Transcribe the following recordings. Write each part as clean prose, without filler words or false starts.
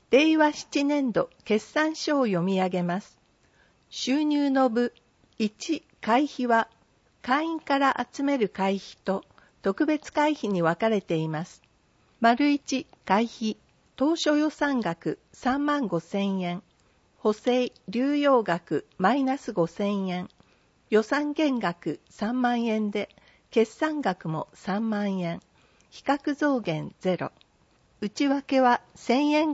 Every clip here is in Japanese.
令和7年度決算書を読み上げます。収入の部1、会費は、会員から集める会費と特別会費に分かれています。丸1、会費、当初予算額35,000円、補正流用額マイナス5,000円、予算減額3万円で、決算額も3万円、比較増減0。内訳は1000円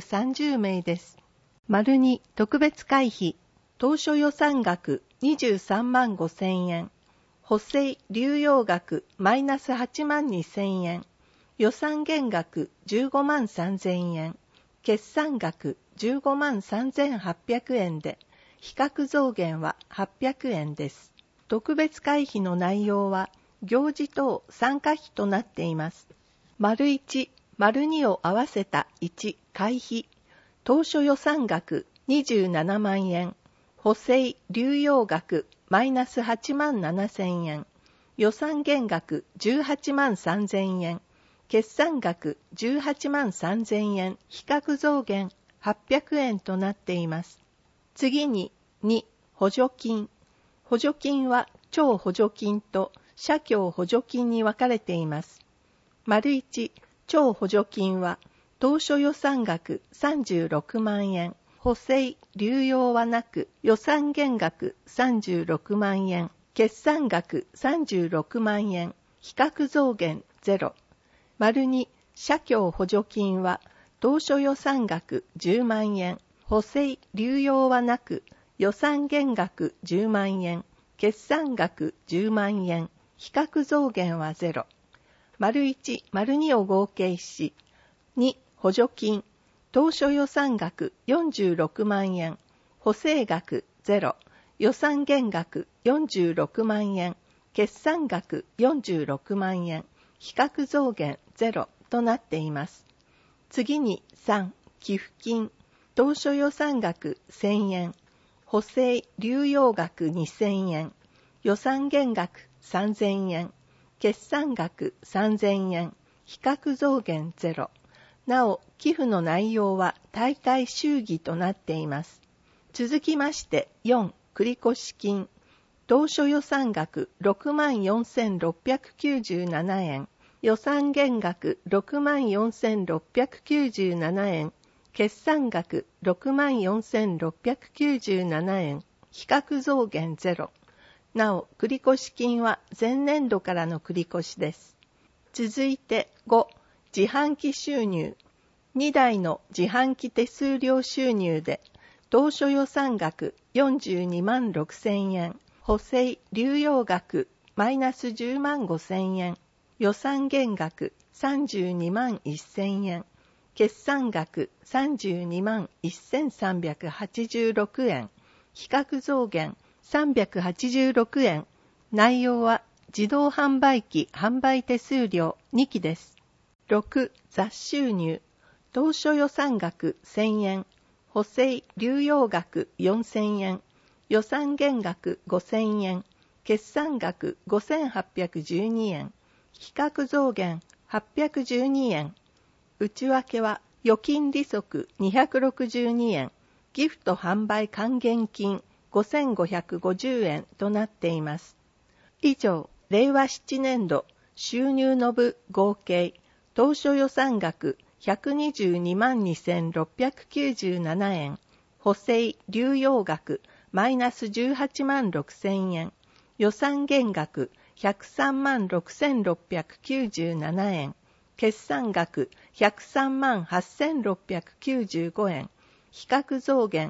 ×30 名です。丸2、特別会費、当初予算額23万5,000円、補正流用額マイナス8万2,000円、予算減額15万3,000円、決算額15万3,800円で、比較増減は800円です。特別会費の内容は、行事等参加費となっています。丸1、丸2を合わせた1、会費、当初予算額27万円、補正流用額マイナス8万7,000円、予算減額18万3,000円、決算額18万3,000円、比較増減800円となっています。次に2、補助金。補助金は超補助金と社協補助金に分かれています。丸1、超補助金は当初予算額36万円、補正流用はなく予算減額36万円、決算額36万円、比較増減0。丸2、社協補助金は当初予算額10万円、補正流用はなく予算減額10万円、決算額10万円、比較増減は0。丸1、丸2を合計し、2、補助金、当初予算額46万円、補正額0、予算減額46万円、決算額46万円、比較増減0となっています。次に3、寄付金、当初予算額1000円、補正流用額2000円、予算減額3000円、決算額3000円、比較増減0。なお、寄付の内容は大会祝儀となっています。続きまして4、繰越金。当初予算額64,697円、予算減額64,697円、決算額64,697円、比較増減0。なお、繰越金は前年度からの繰越です。続いて5、自販機収入。2台の自販機手数料収入で、当初予算額42万6,000円、補正流用額マイナス10万5,000円、予算減額32万1,000円、決算額32万1,386円、比較増減386円。内容は自動販売機販売手数料2機です。6、雑収入。当初予算額1,000円、補正流用額4,000円、予算減額5,000円、決算額5,812円、比較増減812円。内訳は預金利息262円、ギフト販売還元金5,550円となっています。以上、令和7年度収入の部合計当初予算額122万2,697円、補正流用額マイナス18万6,000円、予算減額103万6,697円、決算額103万8,695円、比較増減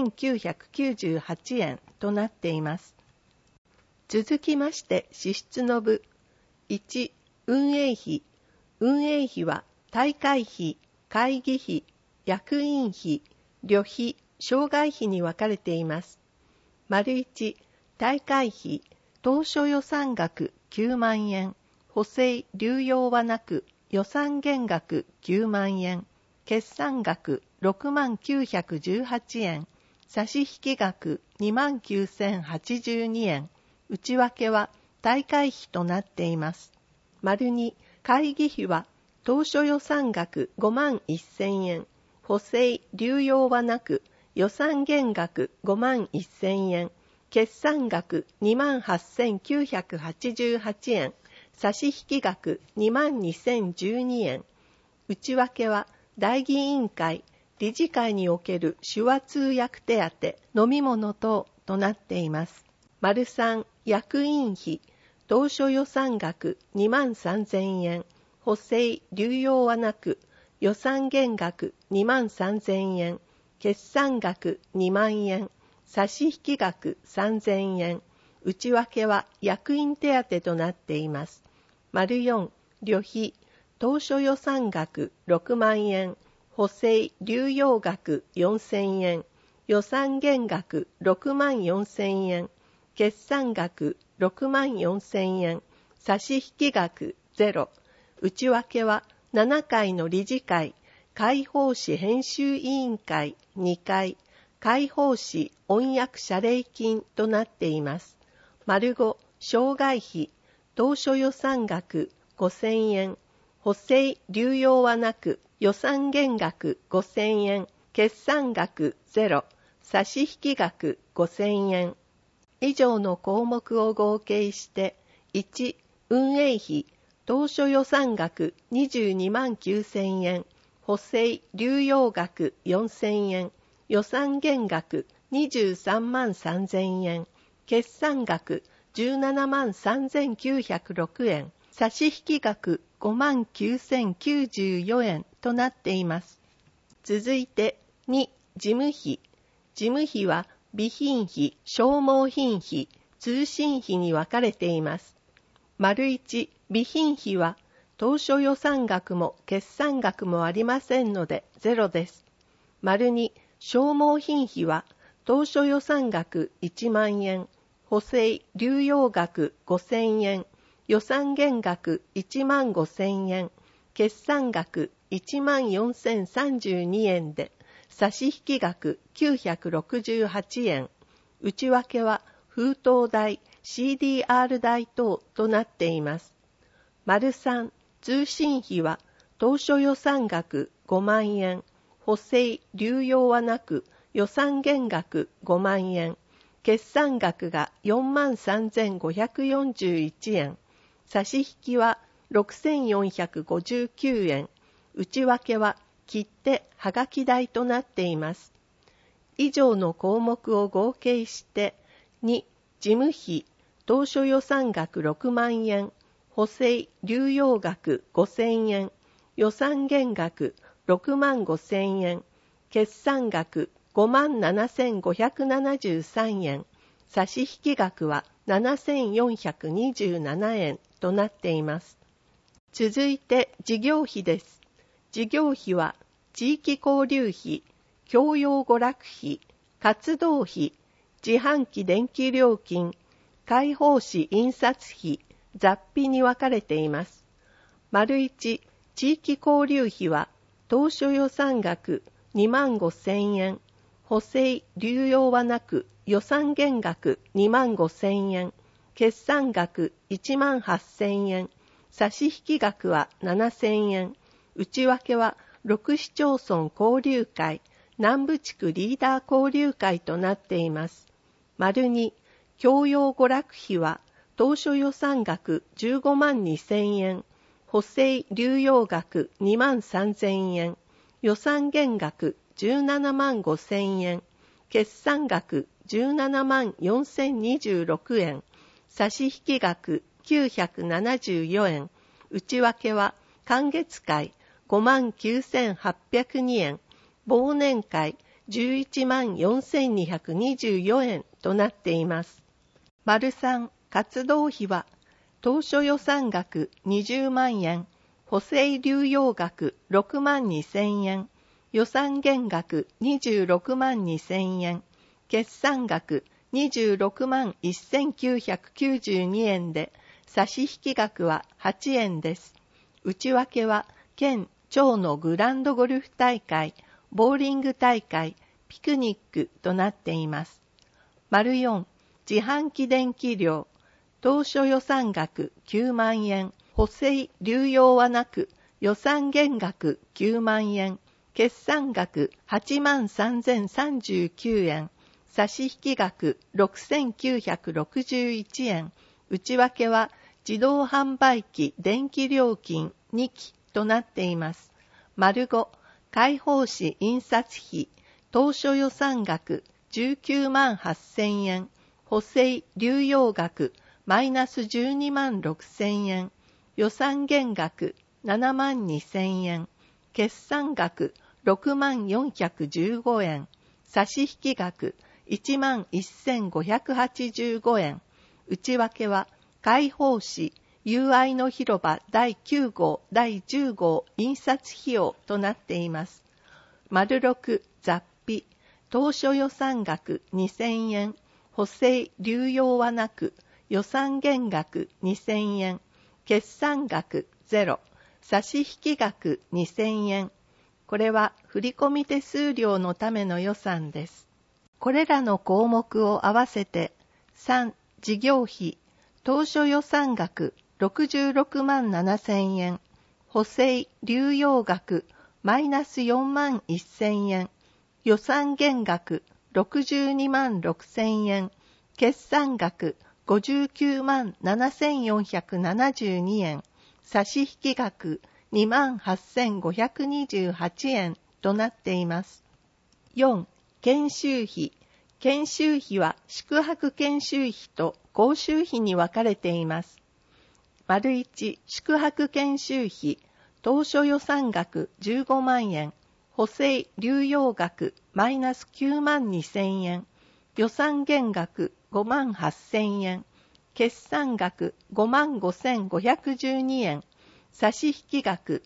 1,998円となっています。続きまして支出の部。1、運営費。運営費は大会費、会議費、役員費、旅費、障害費に分かれています。丸1、大会費、当初予算額9万円、補正流用はなく、予算減額9万円、決算額6万918円、差引額2万9,082円、内訳は大会費となっています。丸2、会議費は当初予算額5万1,000円、 補正流用はなく、予算減額5万1000円、決算額28,988円、差引額22,012円。内訳は、代議員会、理事会における手話通訳手当、飲み物等となっています。3、役員費、当初予算額23,000円、補正流用はなく、予算減額23,000円、決算額2万円、差引額3,000円。内訳は役員手当となっています。4、旅費、当初予算額6万円、補正流用額4,000円、予算減額6万4,000円、決算額6万4,000円、差引額0。内訳は7回の理事会、会報誌編集委員会2回、会報誌音訳謝礼金となっています。5、障害費、当初予算額5,000円、補正流用はなく、予算減額5,000円、決算額0、差引額5,000円。以上の項目を合計して、1、運営費、当初予算額22万9,000円、補正流用額4,000円、予算減額23万3,000円、決算額17万3,906円、差引額5万9,094円となっています。続いて2、事務費。事務費は備品費、消耗品費、通信費に分かれています。1、備品費は当初予算額も決算額もありませんので0です。2、消耗品費は当初予算額1万円、補正流用額5,000円、予算減額1万5,000円、決算額1万4,032円で、差引額968円。内訳は封筒代、CDR 代等となっています。3、通信費は当初予算額5万円、補正流用はなく、予算減額5万円、決算額が43,541円、差引は6,459円、内訳は切手はがき代となっています。以上の項目を合計して、2、事務費、当初予算額6万円、補正流用額5,000円、予算減額6万5,000円、決算額5万7,573円、差引額は7,427円となっています。続いて事業費です。事業費は地域交流費、教養娯楽費、活動費、自販機電気料金、会報誌印刷費、雑費に分かれています。1、地域交流費は当初予算額2万5,000円、補正流用はなく予算減額2万5,000円、決算額1万8,000円、差引額は7,000円、内訳は6市町村交流会、南部地区リーダー交流会となっています。2、教養娯楽費は当初予算額15万2,000円、補正流用額2万3,000円、予算減額17万5,000円、決算額17万4,026円、差引額974円、内訳は寒月会5万9,802円、忘年会11万4,224円となっています。3、活動費は当初予算額20万円、補正流用額6万2,000円、予算減額26万2,000円、決算額26万1,992円で、差引額は8円です。内訳は県町のグランドゴルフ大会、ボーリング大会、ピクニックとなっています。4、自販機電気料、当初予算額9万円、補正流用はなく、予算減額9万円、 決算額83,039円、差引額6,961円、内訳は自動販売機電気料金2機となっています。丸5、開放紙印刷費、当初予算額19万8000円、補正流用額マイナス12万6000円、予算減額7万2000円、決算額6万415円、差引額1万1585円、内訳は開放紙友愛の広場第9号第10号印刷費用となっています。丸6、雑費、当初予算額2000円、補正流用はなく、予算減額2000円、決算額0、差引額2000円。これは振込手数料のための予算です。これらの項目を合わせて、3、事業費、当初予算額66万7000円、補正流用額マイナス4万1000円、予算減額62万6000円、決算額59万7472円、差引額2万8528円となっています。4、研修費。研修費は宿泊研修費と講習費に分かれています。丸1、宿泊研修費、当初予算額15万円、補正流用額マイナス9万2000円、予算減額5万8000円、決算額5万5512円、差引額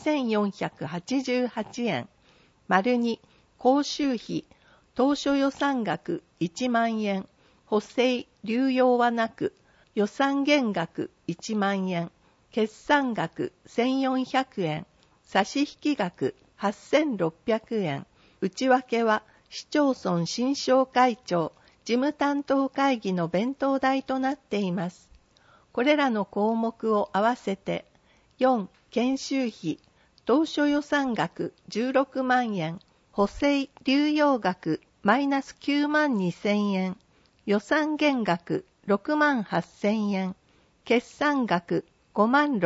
2488円。丸2、講習費、当初予算額1万円、補正流用はなく、予算減額1万円、決算額1400円、差引額8600円。内訳は市町村新商会長、事務担当会議の弁当代となっています。これらの項目を合わせて、4、研修費、当初予算額16万円、補正流用額マイナス9万2000円、予算減額6万8000円、決算額5万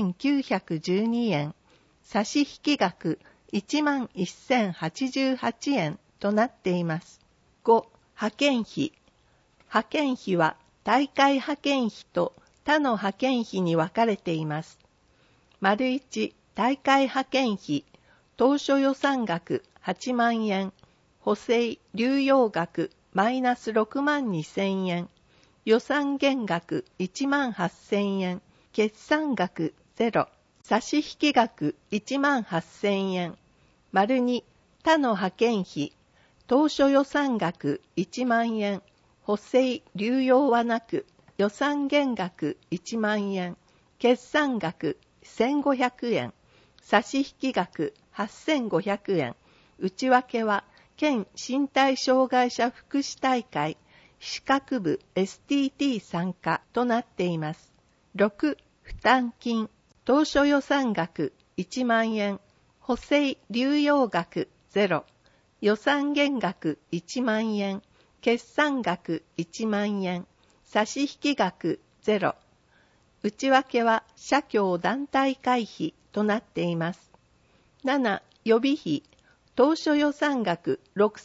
6912円、差引額1万1088円となっています。5、派遣費。派遣費は大会派遣費と他の派遣費に分かれています。丸1、大会派遣費、当初予算額8万円、補正流用額マイナス6万2000円、予算減額1万8000円、決算額0、差引額1万8000円。丸2、他の派遣費、当初予算額1万円、補正流用はなく、予算減額1万円、決算額1500円、差引額8500円。内訳は、県身体障害者福祉大会、歯科部 STT 参加となっています。6、負担金、当初予算額1万円、補正流用額0、予算減額1万円、決算額1万円、差引額0。内訳は社協団体会費となっています。7、予備費、当初予算額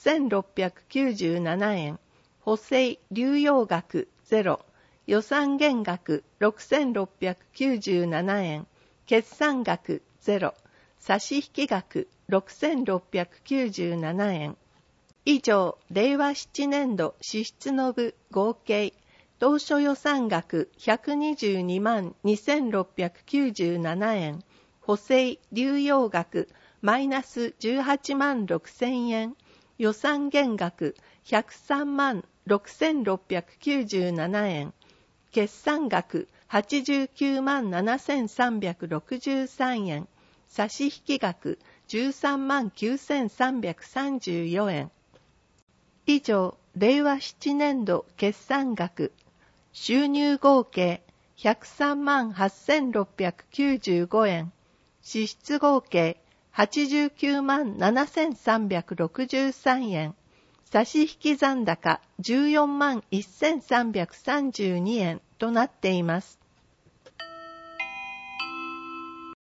6697円、補正流用額0、予算減額6697円、決算額0、差引額6697円。以上、令和7年度支出の部合計、当初予算額122万2697円、補正流用額マイナス18万6000円、予算減額103万6697円、決算額89万7363円、差引額13万9334円。以上、令和7年度決算額、収入合計103万8695円、支出合計 89万7363円、差引残高14万1332円となっています。